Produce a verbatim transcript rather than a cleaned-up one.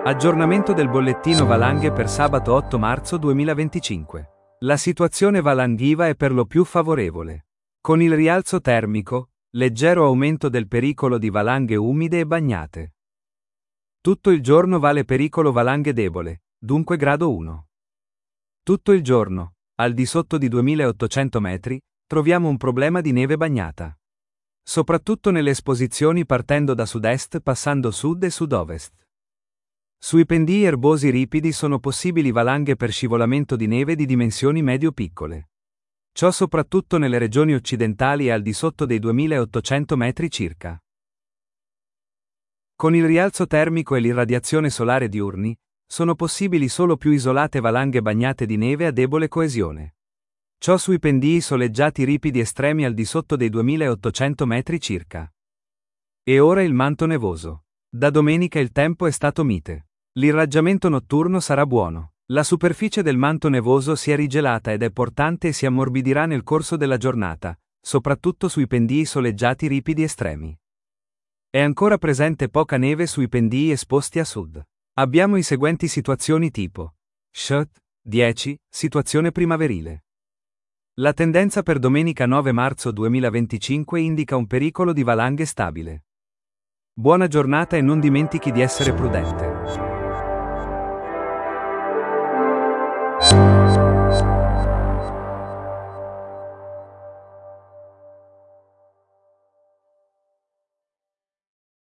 Aggiornamento del bollettino valanghe per sabato otto marzo duemilaventicinque. La situazione valanghiva è per lo più favorevole. Con il rialzo termico, leggero aumento del pericolo di valanghe umide e bagnate. Tutto il giorno vale pericolo valanghe debole, dunque grado uno. Tutto il giorno, al di sotto di duemilaottocento metri, troviamo un problema di neve bagnata. Soprattutto nelle esposizioni partendo da sud-est passando sud e sud-ovest. Sui pendii erbosi ripidi sono possibili valanghe per scivolamento di neve di dimensioni medio-piccole. Ciò soprattutto nelle regioni occidentali e al di sotto dei duemilaottocento metri circa. Con il rialzo termico e l'irradiazione solare diurni, sono possibili solo più isolate valanghe bagnate di neve a debole coesione. Ciò sui pendii soleggiati ripidi estremi al di sotto dei duemilaottocento metri circa. E ora il manto nevoso. Da domenica il tempo è stato mite. L'irraggiamento notturno sarà buono. La superficie del manto nevoso si è rigelata ed è portante e si ammorbidirà nel corso della giornata, soprattutto sui pendii soleggiati ripidi estremi. È ancora presente poca neve sui pendii esposti a sud. Abbiamo i seguenti situazioni tipo. Shut, dieci, situazione primaverile. La tendenza per domenica nove marzo duemilaventicinque indica un pericolo di valanghe stabile. Buona giornata e non dimentichi di essere prudente.